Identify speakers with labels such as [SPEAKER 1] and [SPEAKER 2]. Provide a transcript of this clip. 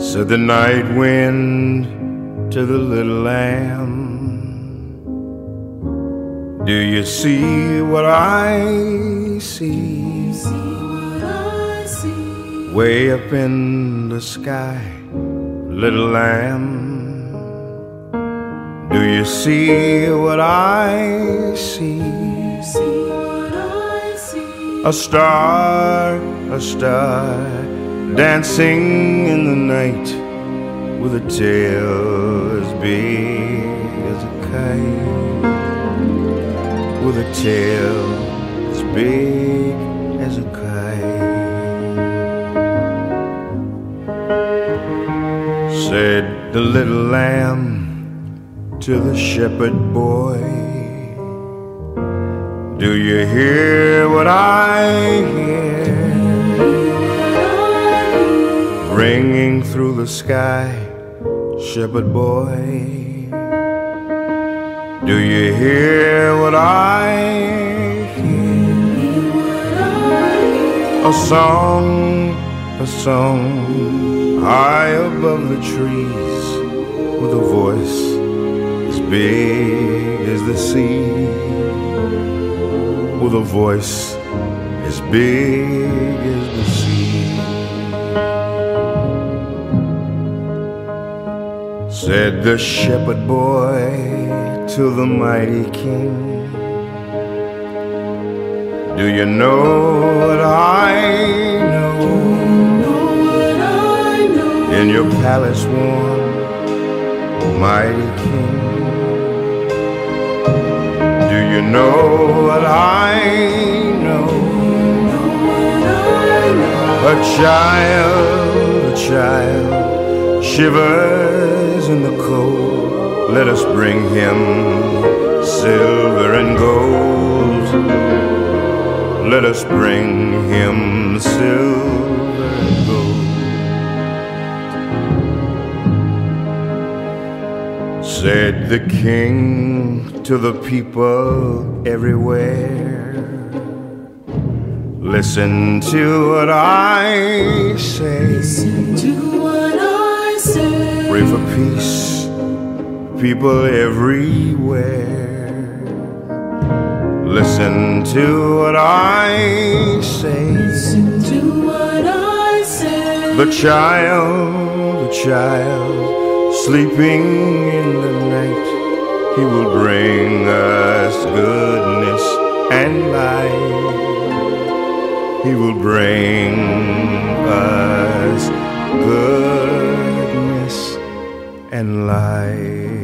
[SPEAKER 1] Said the night wind to the little lamb, do you see what I see? Way up in the sky, little lamb, do you see what I see? A star, dancing in the night, with a tail as big as a kite, with a tail as big as a kite. Said the little lamb to the shepherd boy, do you hear what I hear? Ringing through the sky, shepherd boy, do you hear what I hear? A song, high above the trees, with a voice as big as the sea, with a voice as big as the sea. Said the shepherd boy to the mighty king, do you know what I know? In your palace warm, mighty king, do you know what I know? A child shivers in the cold. Let us bring him silver and gold. Let us bring him silver and gold. Said the king to the people everywhere, listen to what I say.
[SPEAKER 2] Listen to what I say.
[SPEAKER 1] Pray for peace, people everywhere. Listen to what I say.
[SPEAKER 2] Listen to what I say.
[SPEAKER 1] The child, sleeping in the night, he will bring us goodness and light. He will bring us goodness and light.